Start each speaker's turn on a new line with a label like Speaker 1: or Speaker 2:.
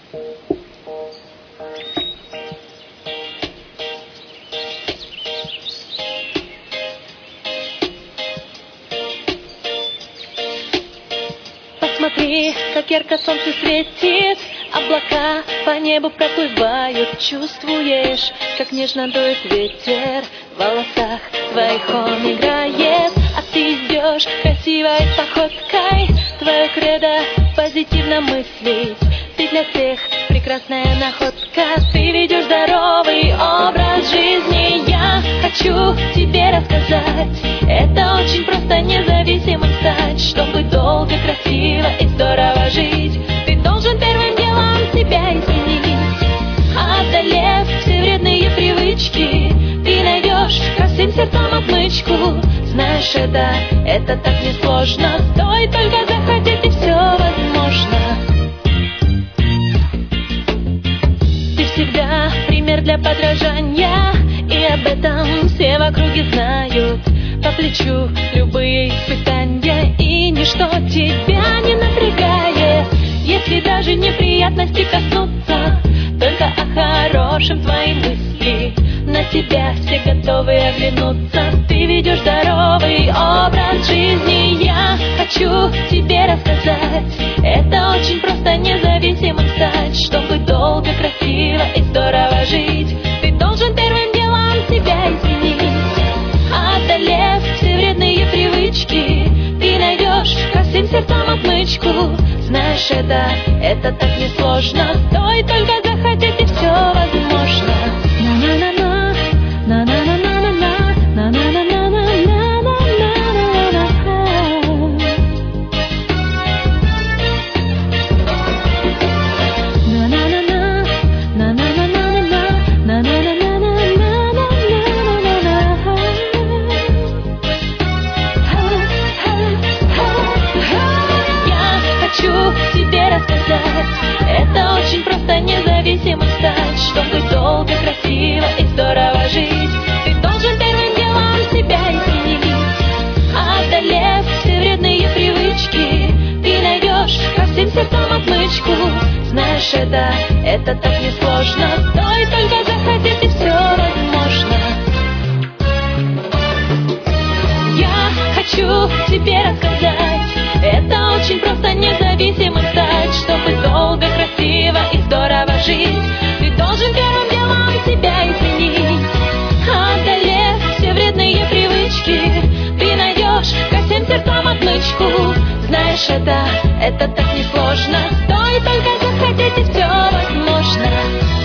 Speaker 1: Посмотри, как ярко солнце светит, облака по небу проплывают. Чувствуешь, как нежно дует ветер, в волосах твоих он играет. А ты идешь красивой походкой, твое кредо позитивно мыслить. Ты для всех прекрасная находка, ты ведешь здоровый образ жизни. Я хочу тебе рассказать, это очень просто независимым стать. Чтобы долго, красиво и здорово жить, ты должен первым делом себя изменить. Одолев все вредные привычки, ты найдешь красивым сердцем отмычку. Знаешь, это так несложно, стоит только захотеть, и все возможно. Ты всегда пример для подражания, и об этом все в округе знают. По плечу любые испытания, и ничто тебя не напрягает. Если даже неприятности коснутся, только о хорошем твои мысли, на тебя все готовы оглянуться. Ты ведешь здоровый образ жизни. Я хочу тебе рассказать, это очень просто независимым стать. Чтобы долго, красиво и здорово жить, ты должен первым делом себя изменить. Одолев все вредные привычки, ты найдешь красивым сердцем отмычку. Знаешь, это так несложно, стоит только захотеть, и все возможно. На-на-на-на, на-на-на-на-на, на-на-на-на-на-на-на-на-на. На-на-на-на, на-на-на-на-на, на-на-на-на-на-на-на-на. Хочу тебе рассказать, это очень просто независимым стать. Чтобы долго, красиво и здорово жить, ты должен первым делом себя изменить. Одолев все вредные привычки, ты найдешь красивым сердцем отмычку. Знаешь, это так несложно, стоит только захотеть, и все возможно. Я хочу тебе рассказать, это очень просто независимым стать. Чтобы долго, красиво и здорово жить, ты должен первым делом себя изменить. Одолев все вредные привычки, ты найдешь красивым сердцем отмычку. Знаешь, это так несложно, стоит только захотеть, и все возможно.